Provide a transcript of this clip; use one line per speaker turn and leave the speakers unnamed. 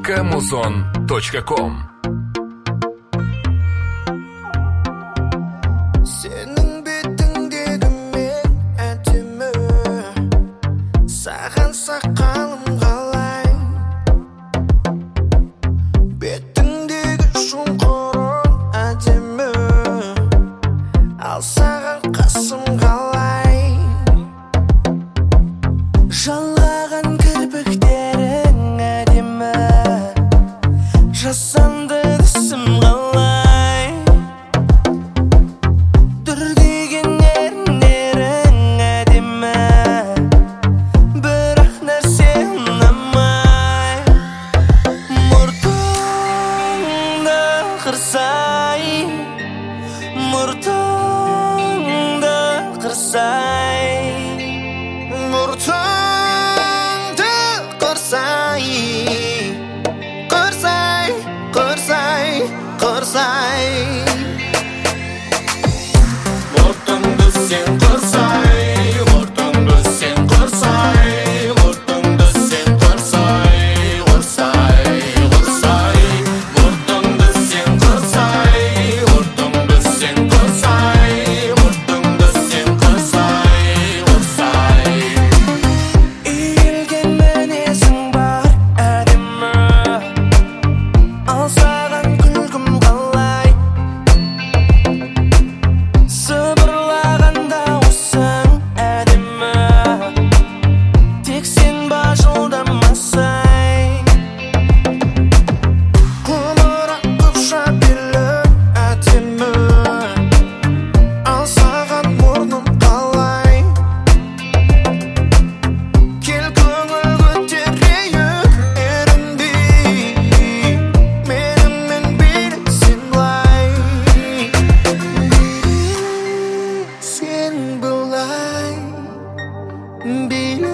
Kamuzon.com.
Senin betindегі мен әдемі, саған сақалым қалай. Бетіңдегі шұңқырың әдемі, ал саған қасым қалай. Жалаған кірпіктерің әдемі, жасанды түсім қалай. Дүрдеген еріндерің әдемі, бірақ нәрсе ұнамай. Мұртыңды қырсай, мұртыңды қырсай, мұртыңды қырсай, қырсай, қырсай, қырсай. Мұртыңды сен қырсай, мұртыңды сен қырсай, мұртыңды сен қырсай, қырсай, қырсай. Мұртыңды сен қырсай, мұртыңды сен қырсай, мұртыңды сен қырсай, қырсай. Иілген мінезің бар әдемі, ал саған күлкім қалай. Сыбырлаған дауысың әдемі, тек сен бажылдамасай. Құлырақ қыпша белі әдемі, ал саған мұрным қалай. Кел көңіл көтерейік ерінбей, менімен билесең былай. Сен былай биле.